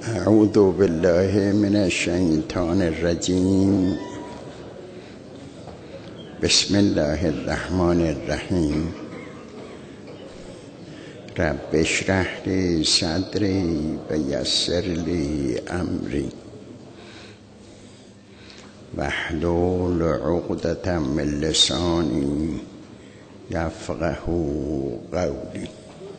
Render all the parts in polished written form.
اعوذ بالله من الشیطان الرجیم. بسم الله الرحمن الرحیم. رب اشرح لی صدری و یسر لی امری واحلل عقدة من لسانی یفقهوا قولی.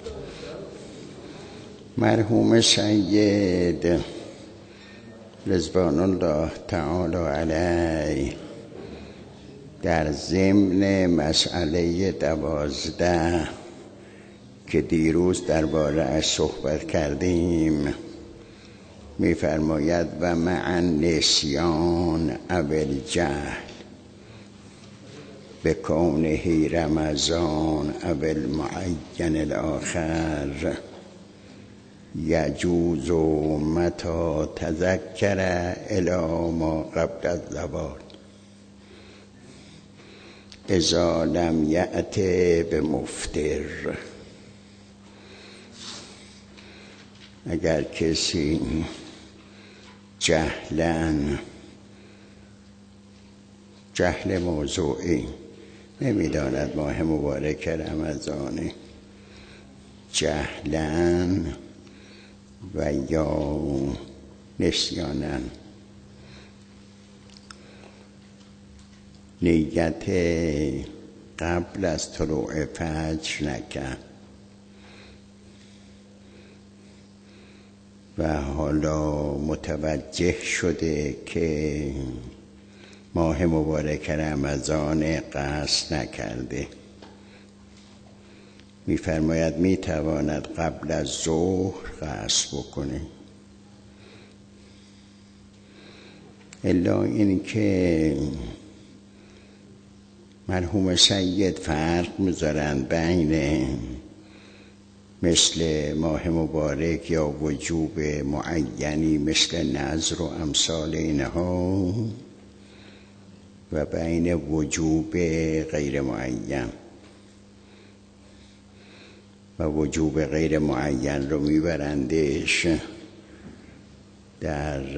مرحوم سید رضوان الله تعالی علیه در ضمن مسئله 12 که دیروز درباره اش صحبت کردیم می‌فرماید و مع النسیان او الجهل بکونه رمضان او المعین الاخر یجوز متى تذکر الی ما قبل الزوال اذا لم یأت بمفطر. اگر کسی جهل موضوعی نمیداند ماه مبارک رمضانه، جهلاً و یا نسیاناً نیت قبل از طلوع فجر نکرد و حالا متوجه شده که ماه مبارک رمضان قصد نکرده، می‌فرماید میتواند قبل از ظهر قصد بکنه. الا این که مرحوم سید فرق میذارند بین مثل ماه مبارک یا وجوب معینی مثل نذر و امثال اینها و بین وجوب غیر معین. و وجوب غیر معین رو میبرندش در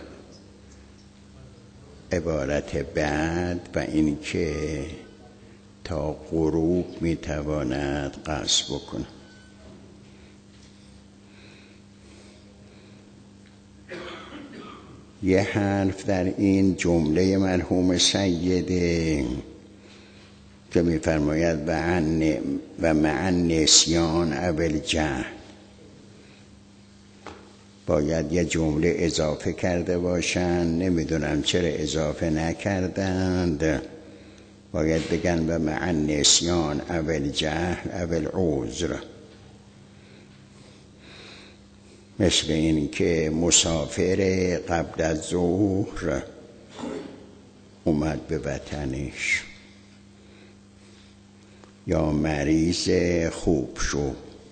عبارت بعد و این که تا غروب میتواند قصد بکنه. یه حرف در این جمله مرحوم سیده که می‌فرماید و مع النسیان او الجهل، باید یه جمله اضافه کرده باشند، نمیدونم چرا اضافه نکردند. باید بگن و مع النسیان او الجهل او العذر، مثل این که مسافر قبل از ظهر اومد به وطنش یا مریض خوب شو.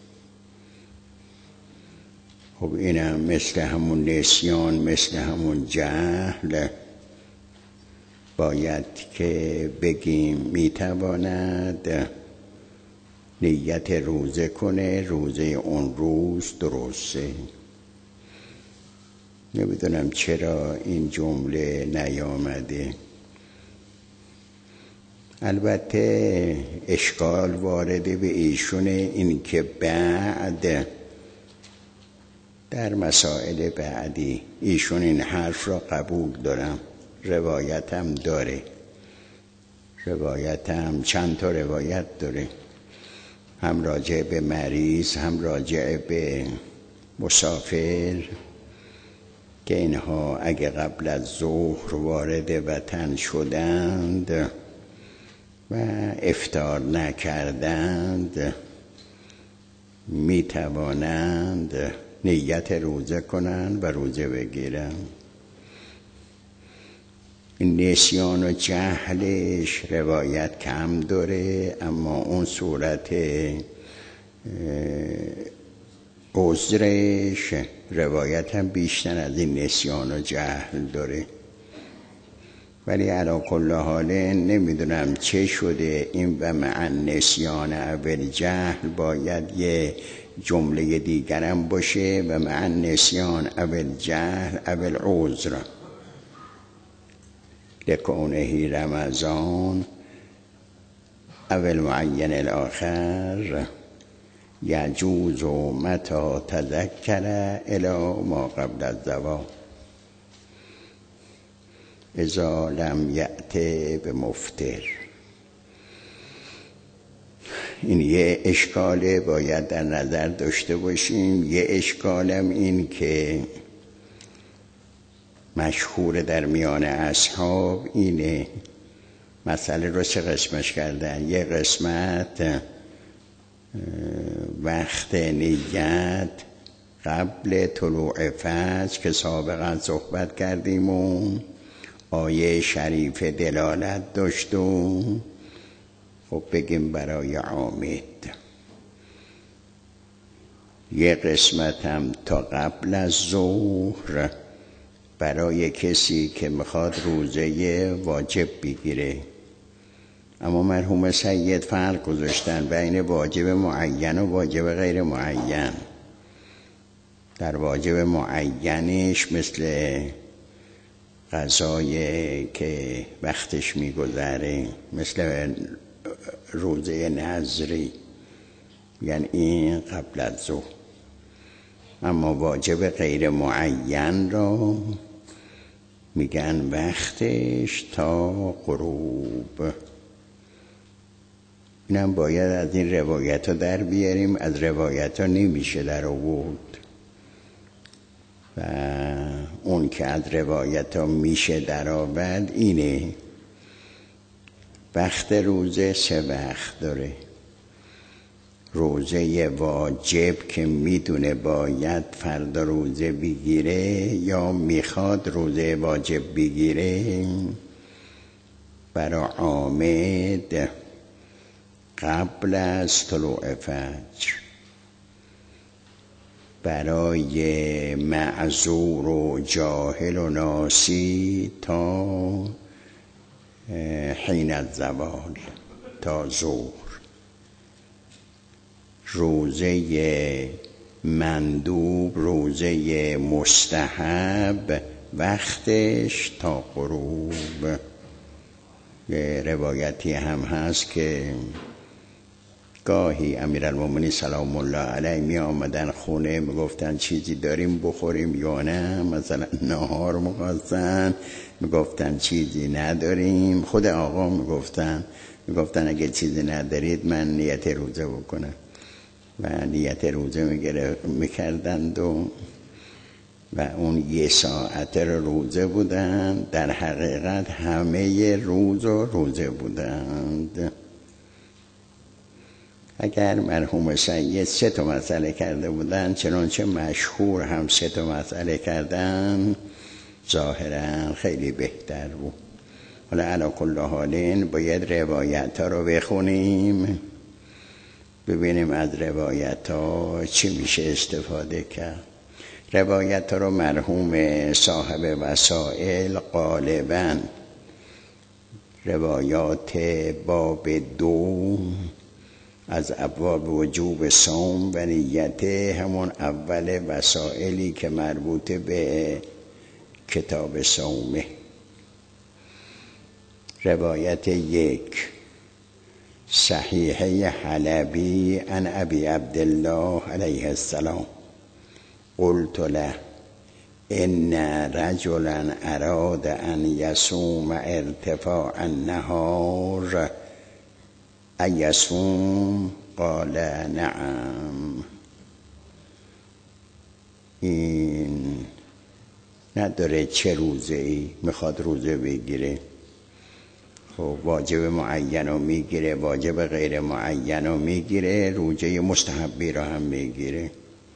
خب اینم مثل همون نسیان، مثل همون جهل، باید که بگیم میتواند نیت روزه کنه، روزه اون روز درسته. نمیدونم چرا این جمله نیامده. البته اشکال وارده به ایشونه این که بعد در مسائل بعدی ایشون این حرف را قبول دارم، روایتم داره، روایتم چند تا روایت داره، هم راجع به مریض هم راجع به مسافر، که اینها اگه قبل از ظهر وارد وطن شدند و افطار نکردند میتوانند نیت روزه کنند و روزه بگیرند. نسیان و جهلش روایت کم داره، اما اون صورت عذرش روایت هم بیشتر از این نسیان و جهل داره. ولی علی کل حال نمیدونم چه شده این و مع النسیان او الجهل باید یه جمله دیگرم باشه و مع النسیان او الجهل او العذر لکونه رمضان او المعین الاخر یجوز متى تذکر الی ما قبل الزوال اذا لم یأت بمفطر. این یه اشکاله باید در نظر داشته باشیم. یه اشکالم این که مشهور در میان اصحاب اینه، مسئله رو چه قسمش کردن. یه قسمت وقت نیت قبل طلوع فجر که سابقا صحبت کردیم و آیه شریف دلالت داشت و خب بگیم برای عامد. یه قسمت هم تا قبل از ظهر برای کسی که میخواد روزه واجب بگیره. اما مرحوم سید فرق گذاشتن بین واجب معین و واجب غیر معین. در واجب معینش مثل قضای که وقتش میگذره، مثل روزه نذری، یعنی این قبل از ظهر. اما واجب غیر معین را میگن وقتش تا غروب. اینم باید از این روایت ها در بیاریم. از روایت ها نمیشه در آورد و اون که از روایت ها میشه در آورد اینه وقت روزه 3 وقت داره. روزه واجب که میدونه باید فردا روزه بگیره یا میخواد روزه واجب بگیره، برای عامد قبل از طلوع فجر. برای معذور و جاهل و ناسی تا حین الزوال، تا ظهر. روزه مندوب، روزه مستحب وقتش تا غروب. یه روایتی هم هست که گاهی امیرالمومنین سلام الله علیه می آمدن خونه، می گفتن چیزی داریم بخوریم یا نه، مثلا نهار می‌خواستن، می گفتن چیزی نداریم. خود آقا می گفتن اگه چیزی ندارید من نیت روزه بکنم و نیت روزه میکردند و اون 1 ساعت روزه بودند. در حقیقت همه روز روزه بودند. اگر مرحوم سید 3 تا مسئله کرده بودن، چنانچه مشهور هم 3 تا مسئله کردن، ظاهرا خیلی بهتر بود. حالا علی کل حال باید روایت ها رو بخونیم، ببینیم از روایت ها چی میشه استفاده کرد. روایت ها رو مرحوم صاحب وسائل غالباً روایات باب 2 از ابواب وجوب صوم و نیت، همون اول وسائلی که مربوط به کتاب صومه. روایت 1 صحیحه حلبی عن ابی عبدالله علیه السلام قلت له ان رجلا اراد ان یصوم ارتفاع النهار ایصوم؟ قال نعم. این نداره چه روزه ای میخواد روزه بگیره. خب واجب معین رو میگیره، واجب غیر معین رو میگیره، روزه مستحبی رو هم میگیره.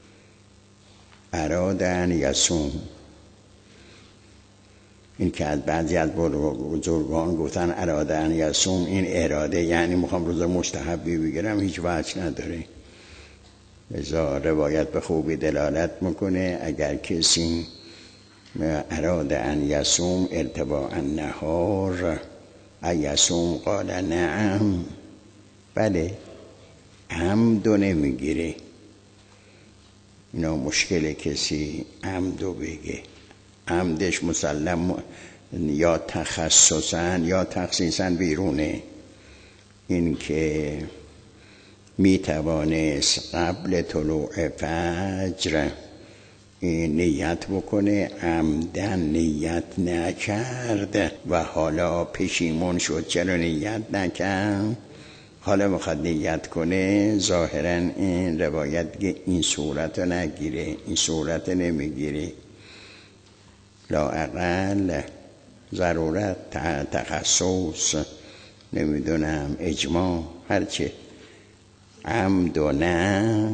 اراد ان یصوم، این که از بعضی از بزرگان گفتن اراده ان یصوم، این اراده یعنی میخوام روزه مستحبی بگیرم، هیچ وجه نداره. لذا روایت به خوبی دلالت میکنه اگر کسی اراده ان یصوم ارتفاع النهار ایصوم قال نعم، بله عمدو نمیگیره، اینا مشکل کسی عمدو بگه. عمدش مسلم یا تخصصاً یا تخصیصاً بیرونه. این که می توانست قبل طلوع فجر نیت بکنه، عمدن نیت نکرد و حالا پشیمون شد چرا نیت نکرد، حالا میخواد نیت کنه. ظاهرا این روایت که این صورت رو نگیره، این صورت نمیگیره. لااقل ضرورت، تخصص، نمیدونم اجماع، هرچه عمد و نه.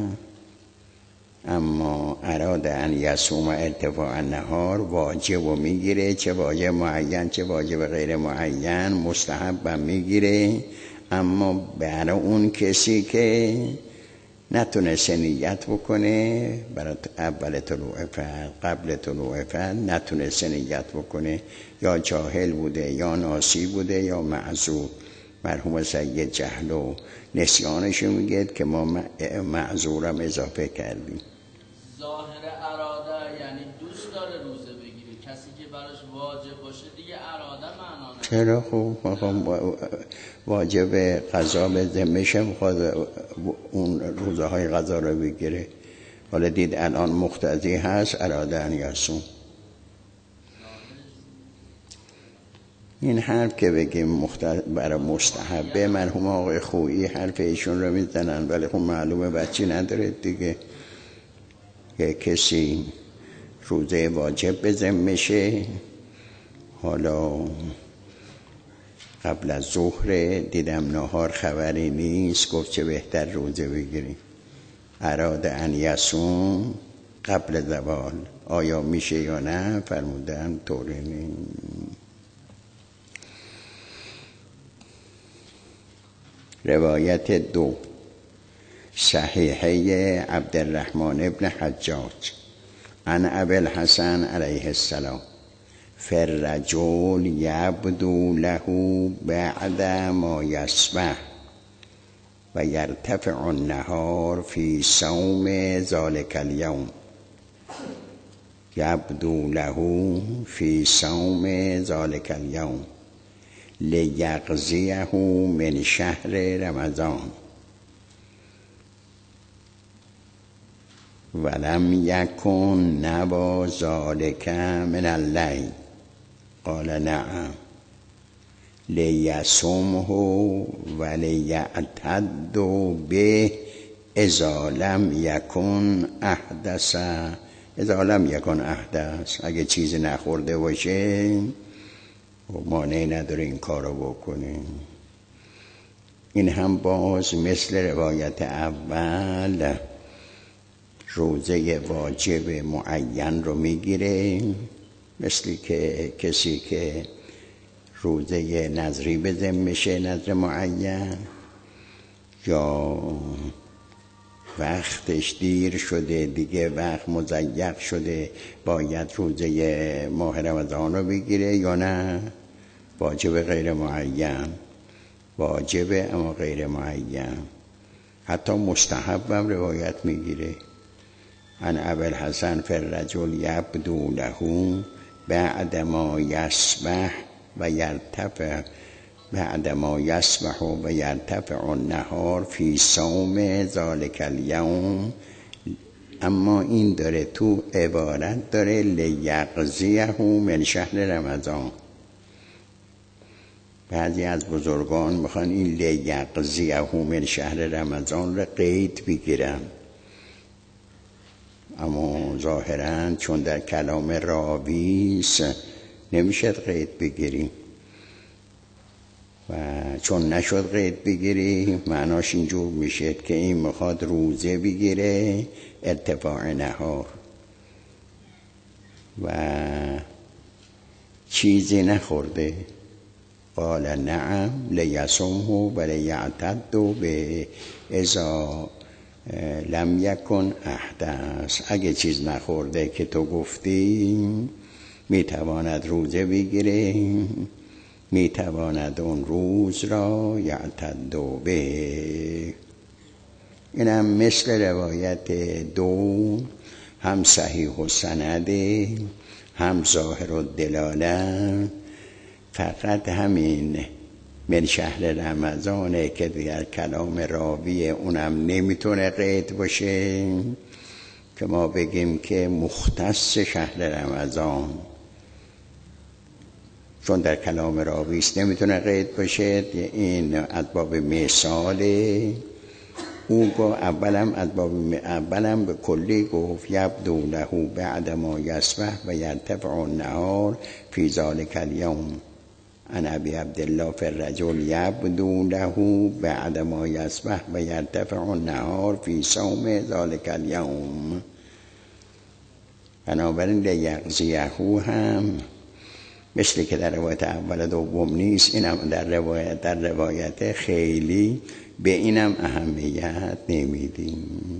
اما اراد ان یصوم ارتفاع النهار واجب و میگیره، چه واجب معین چه واجب غیر معین، مستحب هم میگیره. اما برای اون کسی که نتونسته نیت بکنه برای اول طلوع فجر، قبل طلوع فجر نتونسته نیت بکنه، یا جاهل بوده یا ناسی بوده یا معذور. مرحوم سید جهل و نسیانشو میگه که ما معذورم اضافه کردیم. ظاهر اراده یعنی دوست داره روزه بگیره، کسی که براش واجب باشه دیگه اراده معنا نداره. چرا؟ خوب واجب قضا به ذمه‌شه، میخواد اون روزهای قضا رو بگیره. حالا دید الان مقتضی هست، اراده ان یصوم. این حرف که بگیم برای مستحبه، مرحوم آقای خویی حرف ایشون رو میزنن، ولی خب معلومه بچی نداره دیگه. که کسی روزه واجب به ذمه‌شه، حالا قبل از ظهر دیدم نهار خبری نیست، گفت چه بهتر روزه بگیریم. اراده ان یصوم قبل زوال، آیا میشه یا نه؟ فرمودن طوری نیست. روایت 2 صحیحه عبدالرحمن ابن حجاج عن ابی الحسن علیه السلام فالرجل یبدو له بعد ما یصبح و یرتفع النهار فی صوم ذلک الیوم. یبدو له فی صوم ذلک الیوم لیقضیه من شهر رمضان ولم یکن نبا ذلک من اللیل. قال نعم لیصومه ولیعتد به اذا لم یکن احدث. اذا لم یکن احدث، اگه چیزی نخورده باشه مانعی نداره این کارو بکنه. این هم باز مثل روایت اول روزه واجب معین رو میگیره، مثلی که کسی که روزه نذری به ذمه‌شه، نذر معین، یا وقتش دیر شده دیگه، وقت مضیق شده، باید روزه ماه رمضان رو بگیره، یا نه واجب غیر معین، واجب اما غیر معین. حتی مستحب هم روایت میگیره. عن ابی الحسن فالرجل یبدو له بعد ما یصبح و یرتفع بعد ما یصبح و یرتفع النهار فی صوم ذلک الیوم. اما این داره تو عبارت داره لیقضیه من شهر رمضان. بعضی از بزرگان میخوان این لیقضیه من شهر رمضان رو قید بگیرن، اما ظاهراً چون در کلام راویست نمیشه قید بگیریم و چون نشد قید بگیری معناش اینجور میشه که این میخواد روزه بگیره ارتفاع نهار و چیزی نخورده. قال نعم لیصومه ولیعتد به اذا لم یکن احدث. اگه چیز نخورده که تو گفتی میتواند روزه بگیره، میتواند اون روز را یعتد به. اینم مثل روایت دو، هم صحیح و سنده، هم ظاهر و دلاله. فقط همین من شهر رمضانه که در کلام راوی اونم نمیتونه قید باشه که ما بگیم که مختص شهر رمضان، چون در کلام راویست نمیتونه قید باشه. این ادباب مثاله. او گفت اولم به کلی گفت یبدو له بعد ما یصبح و یرتفع النهار فی ذلک الیوم. عن ابی عبدالله فی الرجل یبدو له بعد ما یصبح و یرتفع النهار فی صوم ذلک الیوم. بنابراین لیقضیه هم مثل که در روایت اول دوم نیست، اینم در روایت خیلی به اینم اهمیت نمیدیم.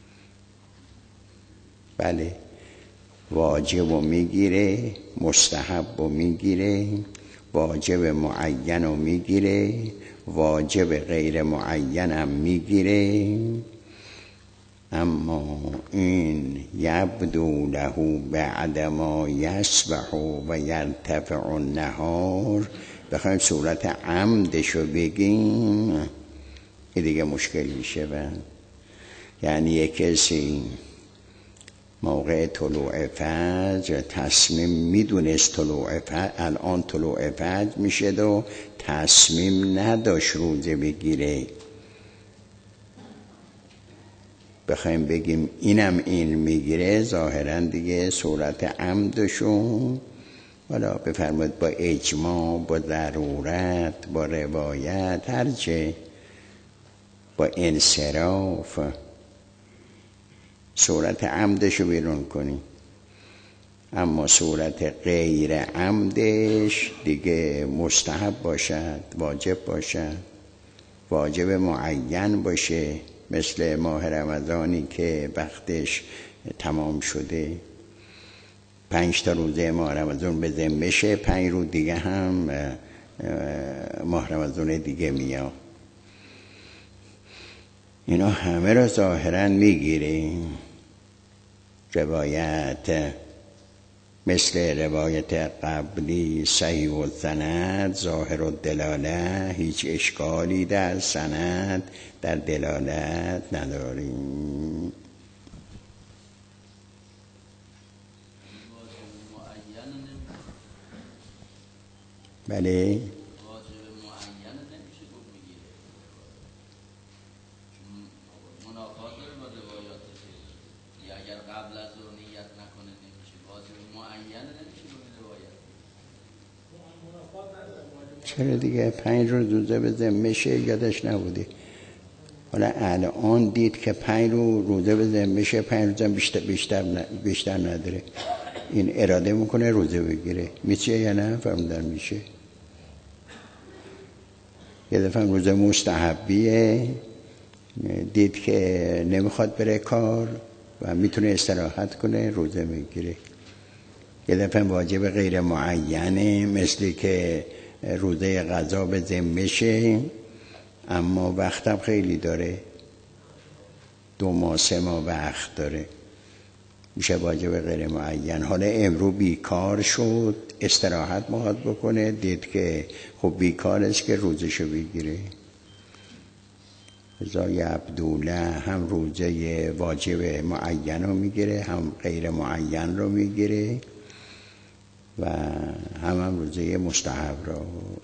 بله، واجب رو میگیره، مستحب رو میگیره، واجب معین رو میگیره، واجب غیر معین هم میگیره. اما این یبدو له بعد ما یصبح و یرتفع النهار بخوایم صورت عمدشو بگیم، این دیگه مشکل میشه. یعنی یک کسی موقع طلوع فجر تصمیم میدونست طلوع فجر، الان طلوع فجر میشه و تصمیم نداشت روزه بگیره، بخوایم بگیم اینم این میگیره، ظاهرا دیگه صورت عمدشون حالا بفرمایید با اجماع، با ضرورت، با روایت، هرچه، با انصراف صورت عمدشو بیرون کنیم. اما صورت غیر عمدش دیگه مستحب باشد، واجب باشد، واجب معین باشه، مثل ماه رمضانی که وقتش تمام شده، 5 تا روزه ماه رمضان به ذمه شه، 5 روز دیگه هم ماه رمضان دیگه میاد. اینا همه را ظاهرا میگیریم. روایت مثل روایت قبلی صحیح و سند، ظاهر و دلاله، هیچ اشکالی در سند در دلالت نداریم. بله، چرا دیگه 5 روز روزه به ذمه شه، یادش نبوده. حالا الان دید که 5 روز روزه به ذمه شه، 5 روز هم بیشتر نداره، این اراده میکنه روزه بگیره، میشه یا نه؟ فهمیدن میشه. یه دفعه روزه مستحبیه، دید که نمیخواد بره کار و میتونه استراحت کنه، روزه میگیره. یه دفعه واجب غیر معینه، مثل که روزه قضا به ذمه شه اما وقتم خیلی داره، 2 ماه 3 ماه وقت داره، میشه واجب غیر معین. حالا امرو بیکار شد، استراحت میخواد بکنه، دید که خب بیکار است که روزشو بگیره. ازای عبدالله هم روزه واجب معین رو میگیره، هم غیر معین رو میگیره و هم روزه مستحب رو.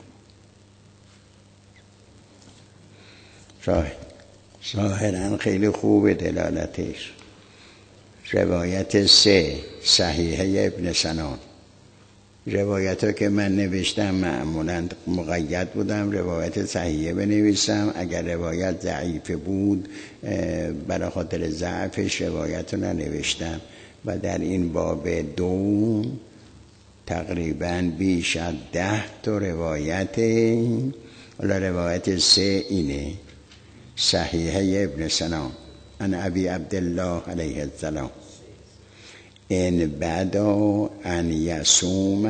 ظاهرا خیلی خوب دلالتش. روایت 3 صحیحه ابن سنان، روایت ها که من نوشتم معمولا مقید بودم، روایت صحیحه بنویسم، اگر روایت ضعیف بود برای خاطر ضعفش روایت رو ننوشتم. و در این باب 2 تقریبا بیش از 10 تا روایت. حالا روایت 3 اینه، صحیحه ابن سنان عن ابی عبدالله علیه السلام ان بدا ان یصوم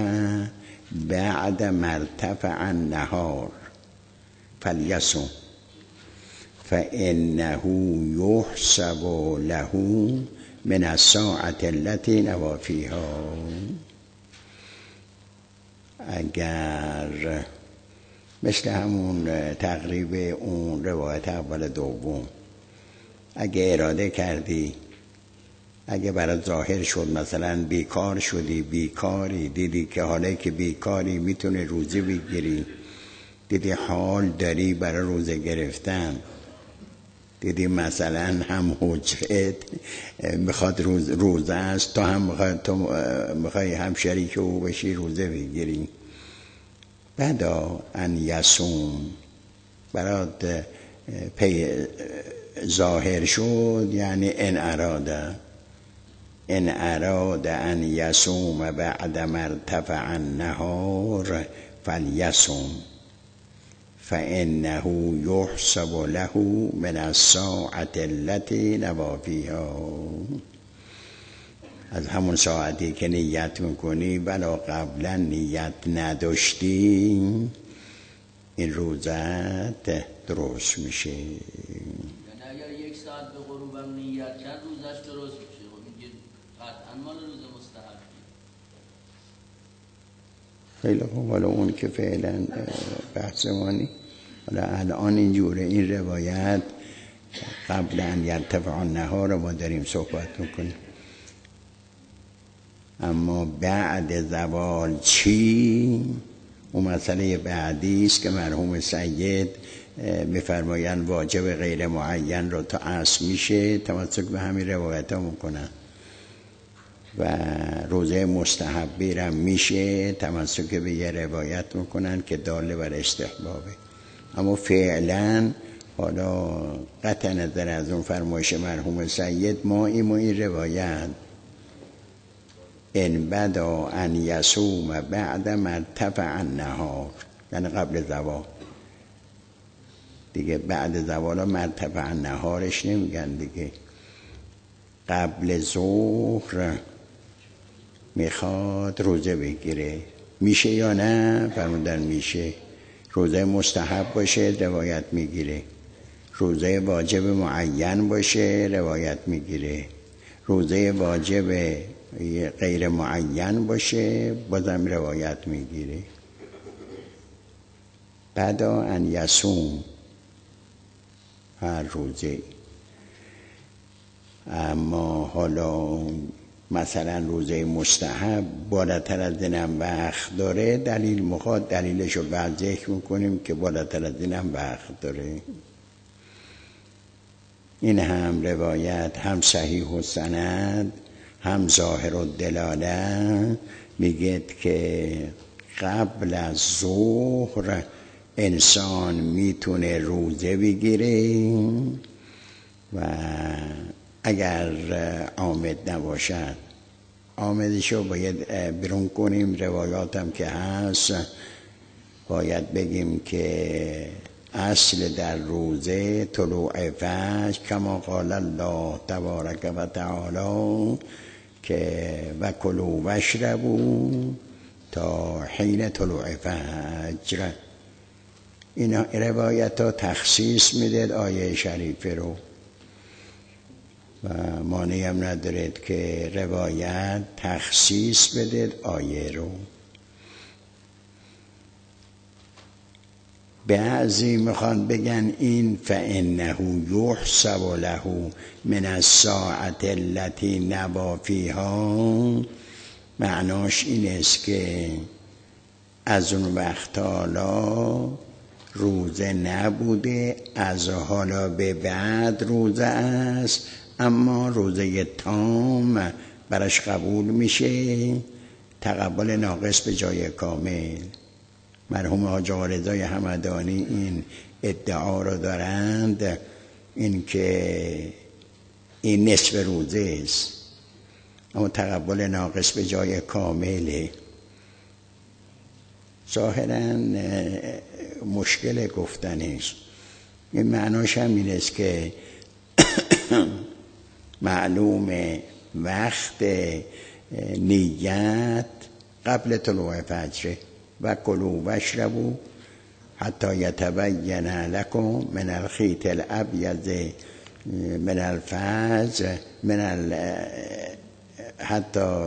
بعد مرتفع النهار فلیصوم فانه یحسب له من الساعة التي نوی فیها. اگر مثل همون تقریب اون روایت اول دوم، اگه اراده کردی، اگه برات ظاهر شد مثلا بیکار شدی، بیکاری، دیدی که حالا که بیکاری میتونه روزه بگیری، دیدی حال داری برای روزه گرفتن، دیدی مثلا هم حجت میخواد روزه است، تو هم میخوای هم شریک او بشی روزه بگیری، بدا ان یصوم برات ظاهر شد، یعنی ان اراد ان یصوم بعد ما ارتفع النهار فلیصم فانه یحسب له من الساعة التي نوی فیها. از همون ساعتی که نیت میکنی ولی قبلا نیت نداشتی، این روزت درست میشه. یعنی اگر 1 ساعت به غروبم نیت کرد روزش درست میشه. خب میگه قطعا مال روز مستحبی. خیلی خوب. حالا اون که فعلا بحث مانی، حالا الان اینجوره، این روایت قبل ان یرتفع النهار رو ما داریم صحبت میکنیم، اما بعد زوال چی؟ اون مسئله بعدی است که مرحوم سید میفرمایند واجب غیر معین رو تا عصر میشه تمسک به همین روایت ها میکنن و روزه مستحبی رو میشه تمسک به یه روایت میکنن که داله بر استحبابه. اما فعلا حالا قطع نظر از اون فرمایش مرحوم سید، ما این روایت ان بدا ان یصوم بعد ما ارتفع النهار، یعنی قبل زوال دیگه، بعد زوال مرتفع النهارش نمیگن دیگه، قبل ظهر میخواد روزه بگیره، میشه یا نه؟ فرمودن میشه. روزه مستحب باشه روایت میگیره، روزه واجب معین باشه روایت میگیره، روزه واجب غیر معین باشه بازم روایت میگیره. بعدا ان یصوم هر روزه. اما حالا مثلا روزه مستحب بالاتر از اینم وقت داره، دلیل مخواد دلیلشو بعد ذکر میکنیم که بالاتر از اینم وقت داره. این هم روایت هم صحیح و سند هم ظاهر و دلاله میگه که قبل از ظهر انسان میتونه روزه بگیره و اگر عامد نباشد، عامدشو باید برون کنیم، روایاتم که هست باید بگیم که اصل در روزه طلوع فجر کما قال الله تبارک و تعالی که و کلوا و اشربوا تا حین طلوع فجر. این روایت ها تخصیص میده آیه شریفه رو و مانعی هم ندارد که روایت تخصیص بده آیه رو. بعضی میخوان بگن این فانه یحسب له من الساعة التي نوی فیها، معناش این است که از اون وقت حالا روزه نبوده، از حالا به بعد روزه است، اما روزه تام برش قبول میشه، تقبل ناقص به جای کامل. مرحوم حاج آقا رضای همدانی این ادعا رو دارند، این که این نصف روزه است اما تقبل ناقص به جای کامله. ظاهراً مشکل گفتنش. این معناش هم این است که معلوم وقت نیت قبل طلوع فجر و کلوا و اشربوا حتی یتبین لکم من الخیط الابیض من الفجر حتی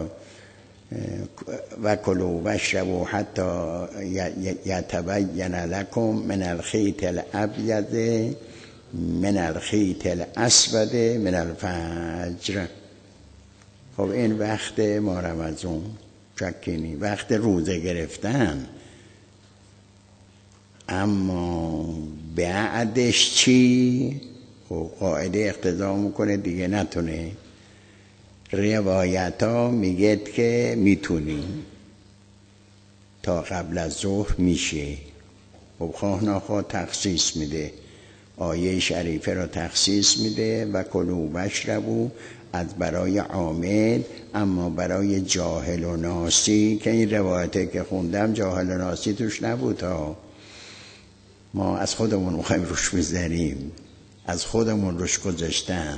و کلوا واشربوا حتی یتبین لکم من الخیط الابیض من الخیط الاسود من الفجر. خب این وقت ما رمضان شکی وقت روزه گرفتن، اما بعدش چی؟ خب قاعده اقتضا میکنه دیگه نتونه. روایت ها میگه که میتونی تا قبل از ظهر میشه. خب خواه نخواه تخصیص میده، آیه شریفه را تخصیص میده و کلوا واشربوا از برای عامل، اما برای جاهل و ناسی که این روایته که خوندم جاهل و ناسی توش نبود ها. ما از خودمون میخوایم روش بزنیم، از خودمون روش گذاشتن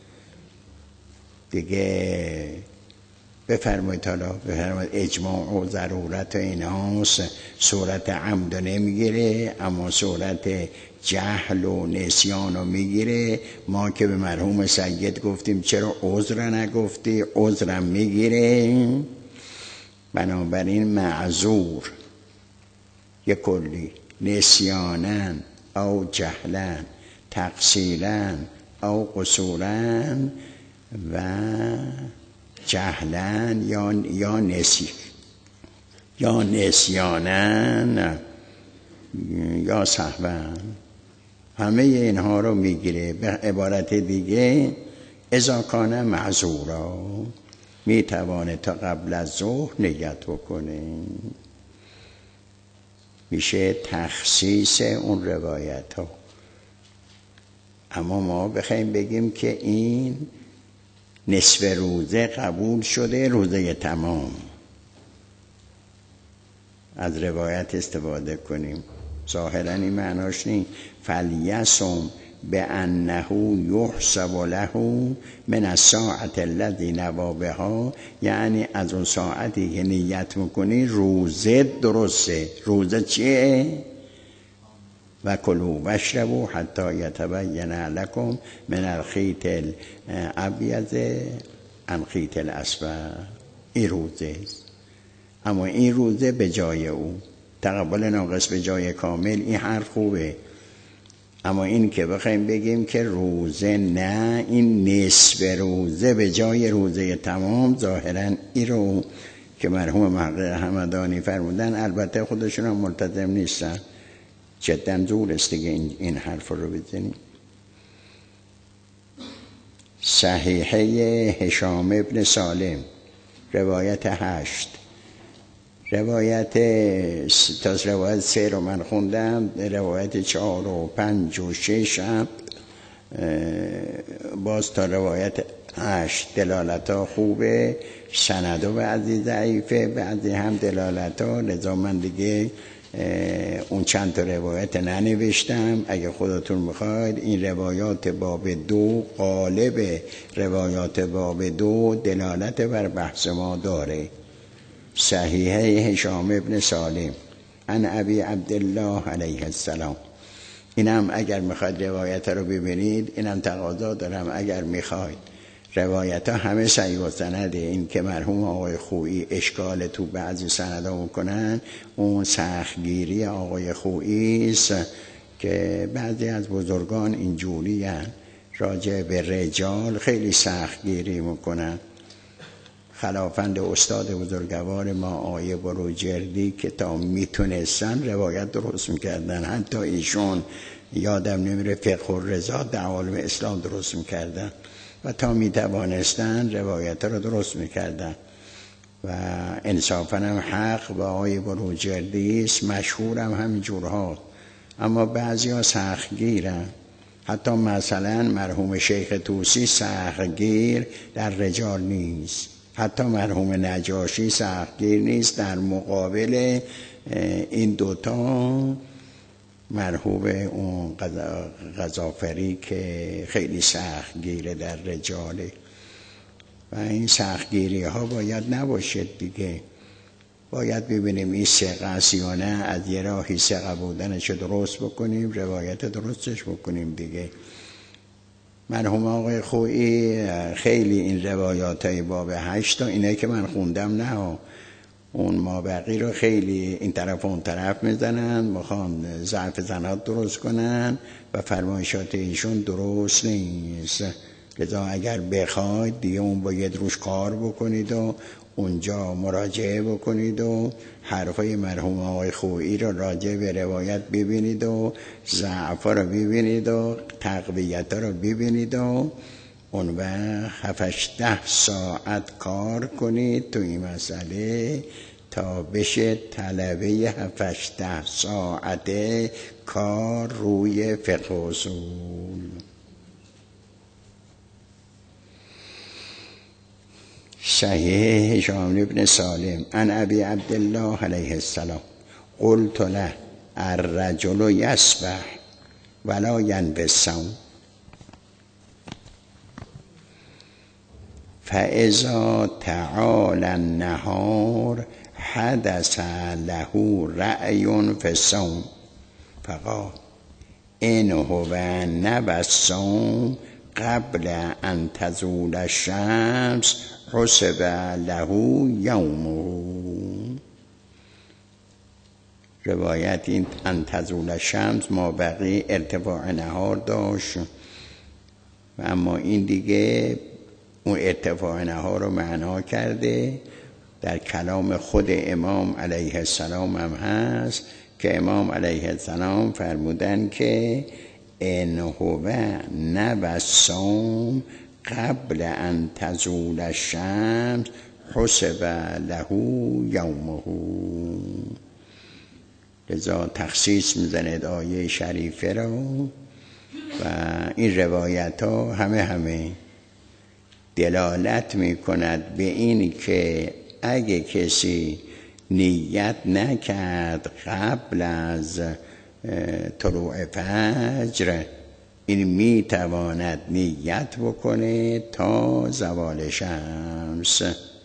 دیگه. بفرمایید حالا بفرمایید اجماع و ضرورت و ایناست، صورت عمد نمیگیره اما صورت جهل و نسیان رو میگیره. ما که به مرحوم سید گفتیم چرا عذر نگفتی، عذرم میگیره. بنابراین معذور یک کلی نسیانن او جهلن تقصیرن او قصورن و جهلن یا نسیانن یا سهون، همه اینها رو میگیره. به عبارت دیگه اذا کان معذورا میتوانه تا قبل از ظهر نیت بکنه. میشه تخصیص اون روایت ها. اما ما بخوایم بگیم که این نصف روزه قبول شده، روزه تمام، از روایت استفاده کنیم. ظاهرا این معناش نیست فلیصم بانه یحسب له من الساعة الذی نوی بها، یعنی از اون ساعتی که نیت میکنی روزه درسته. روزه چیه؟ و کلوا واشربوا حتی یتبین لکم من الخیط الابیض عن خیط الاسود. این روزه است، اما این روزه به جای او. تقبل ناقص به جای کامل، این حرف خوبه. اما این که بخوایم بگیم که روزه نه، این نصف روزه به جای روزه تمام، ظاهرا این رو که مرحوم محقق همدانی فرمودن، البته خودشون هم ملتزم نیستن، جدا زور است دیگه این حرف رو بزنیم. صحیحه هشام ابن سالم روایت 8، روایت تا روایت 3 رو من خوندم، روایت 4 و 5 و 6 هم باز تا روایت 8 دلالت ها خوبه، سند و بعضی ضعیفه، بعضی هم دلالت ها. لذا من دیگه اون چند تا روایت ننوشتم. اگه خودتون میخواید این روایات باب 2 غالب روایات باب 2 دلالت بر بحث ما داره. صحیحه هشام ابن سالم عن ابی عبدالله علیه السلام. اینم اگر میخواید روایت رو ببینید، اینم تقاضا دارم اگر میخواید روایت ها همه صحیح و سنده. این که مرحوم آقای خویی اشکال تو بعضی سنده میکنن، اون سختگیری آقای خویی است که بعضی از بزرگان اینجوری راجع به رجال خیلی سختگیری میکنن. خلافند استاد بزرگوار ما آیه بروجردی که تا میتونستن روایت درست میکردن، حتی ایشون یادم نمیره فقه الرضا در عالم اسلام درست میکردن و تا میتوانستن روایت رو درست میکردن و انصافا هم حق با آیه بروجردی است، مشهور هم همینجورها. اما بعضی ها سختگیرن، حتی مثلا مرحوم شیخ طوسی سختگیر در رجال نیست، حتی مرحوم نجاشی سختگیر نیست. در مقابل این دوتا مرحوم اون غضافری که خیلی سختگیره در رجاله و این سختگیری ها باید نباشد دیگه. باید ببینیم این ثقه است یا نه، از یه راهی ثقه بودنش درست بکنیم، روایت درستش بکنیم دیگه. مرحوم آقای خویی خیلی این روایات های باب 8 اینه که من خوندم نه، اون مابقی رو خیلی این طرف و اون طرف میزنن، میخوان ضعف سند درست کنن و فرمایشات ایشون درست نیست. لذا اگر بخواید دیگه اون باید روش کار بکنید و اونجا مراجعه بکنید و حرفای مرحوم آقای خویی رو راجع به روایت ببینید و ضعفا رو ببینید و تقویت رو ببینید و اون وقت 7-8 ساعت کار کنید تو این مسئله تا بشه طلبه 7-8 ساعته کار روی فقه اصول. صحیح هشام بن سالم عن ابی عبدالله علیه السلام قلت له الرجل یسبح ولا ینوی الصوم فاذا تعالی النهار حدث له رأی فی الصوم فقال ان هو نوی الصوم قبل ان تزول الشمس حسب له یومه. روایت این ان تزول الشمس ما بقی ارتفاع نهار داشت و اما این دیگه اون ارتفاع نهار رو معنا کرده. در کلام خود امام علیه السلام هم هست که امام علیه السلام فرمودن که ان هو نوی الصوم قبل ان تزول الشمس حسب له یومه. لذا تخصیص میزند آیه شریفه رو و این روایت ها همه دلالت میکند به این که اگه کسی نیت نکرد قبل از طلوع فجر، این میتواند نیت بکنه تا زوال شمس.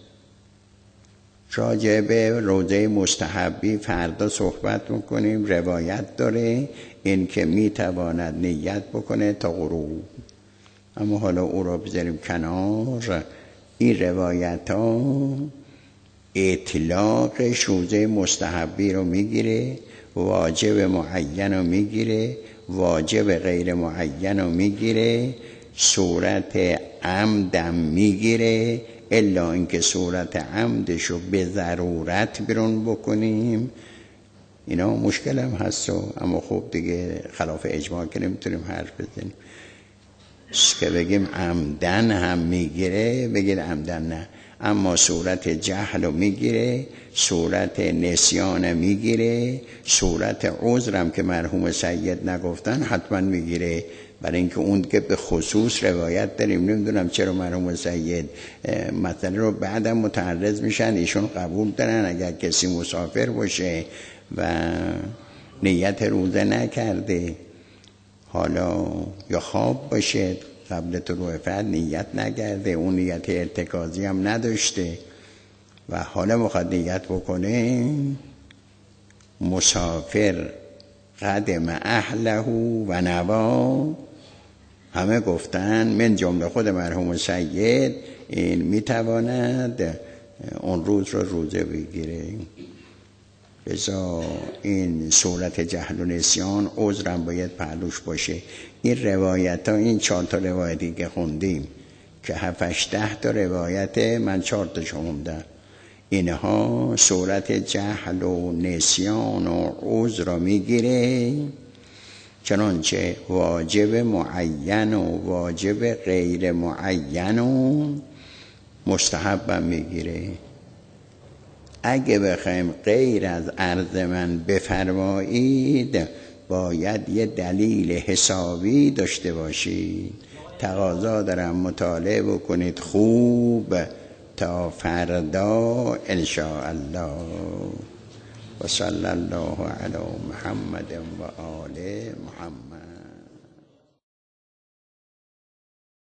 راجع به روزه مستحبی فردا صحبت میکنیم. روایت داره این که میتواند نیت بکنه تا غروب، اما حالا او رو بذاریم کنار. این روایت ها اطلاق روزه مستحبی رو میگیره، واجب معین رو میگیره، واجب غیر معین رو میگیره، صورت عمدم میگیره، الا اینکه صورت عمدشو به ضرورت بیرون بکنیم. اینا مشکل هم هست اما خب دیگه خلاف اجماع که نمیتونیم حرف بزنیم که بگیم عمدن هم میگیره بگید عمدن نه، اما صورت جهل رو میگیره، صورت نسیان میگیره، صورت عذرم که مرحوم سید نگفتن حتما میگیره، برای اینکه اون که به خصوص روایت داریم. نمیدونم چرا مرحوم سید مثلا رو بعدم متعرض میشن، ایشون قبول دارن اگر کسی مسافر باشه و نیت روزه نکرده، حالا یا خواب باشه قبل طلوع فجر نیت نکرده، اون نیت ارتکازی هم نداشته و حالا میخواد نیت بکنه، مسافر قدم اهله و نوا، همه گفتن من جمله خود مرحوم سید این میتواند اون روز رو روزه بگیره. لذا این صورت جهل و نسیان عذرم باید پهلوش باشه. این روایت ها، این 4 تا روایتی که خوندیم که 7-8 تا روایت، من 4 تا خوندم، اینها صورت جهل و نسیان و عذر را میگیره، چنانچه واجب معین و واجب غیر معین و مستحبم میگیره. اگه بخوایم غیر از عرض من بفرمایید باید یه دلیل حسابی داشته باشید. تقاضا دارم مطالعه بکنید خوب تا فردا انشاءالله. و صلی الله علی محمد و آل محمد.